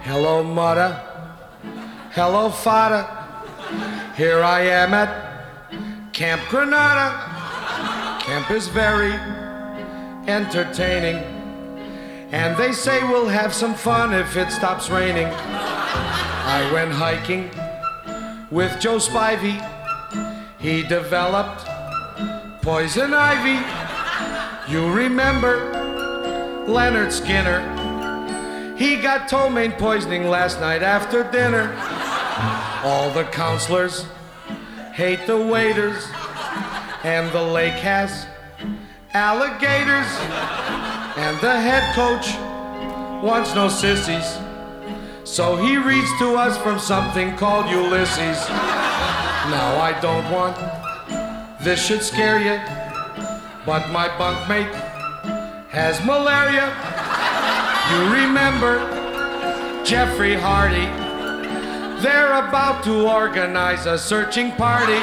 Hello, mother. Hello, father. Here I am at Camp Granada. Camp is very entertaining, and they say we'll have some fun if it stops raining. I went hiking with Joe Spivey. He developed poison ivy. You remember Leonard Skinner? He got ptomaine poisoning last night after dinner. All the counselors hate the waiters, and the lake has alligators, and the head coach wants no sissies, so he reads to us from something called Ulysses. Now I don't want this should scare you, but my bunkmate has malaria. You remember Jeffrey Hardy? They're about to organize a searching party.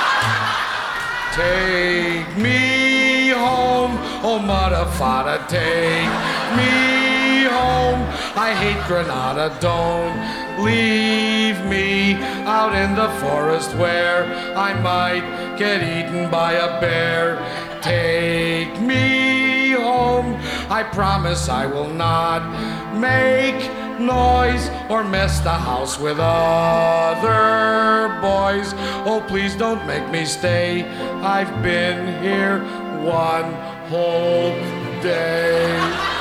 Take me home, oh mother, father, take me home. I hate Granada, don't leave me out in the forest where I might get eaten by a bear. Take me home, I promise I will not make noise or mess the house with other boys. Oh, please don't make me stay. I've been here one whole day.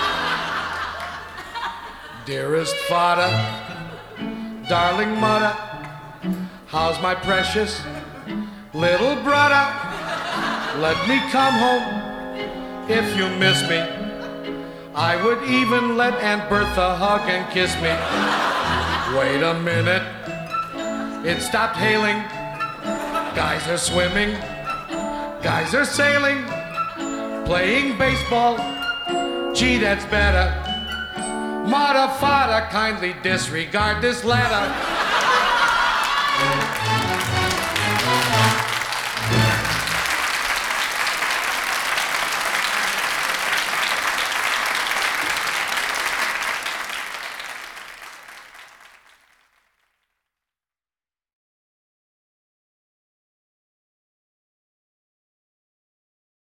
Dearest father, darling mother, how's my precious little brother? Let me come home if you miss me. I would even let Aunt Bertha hug and kiss me. Wait a minute, it stopped hailing. Guys are swimming, guys are sailing, playing baseball. Gee, that's better. Mother, father, kindly disregard this letter.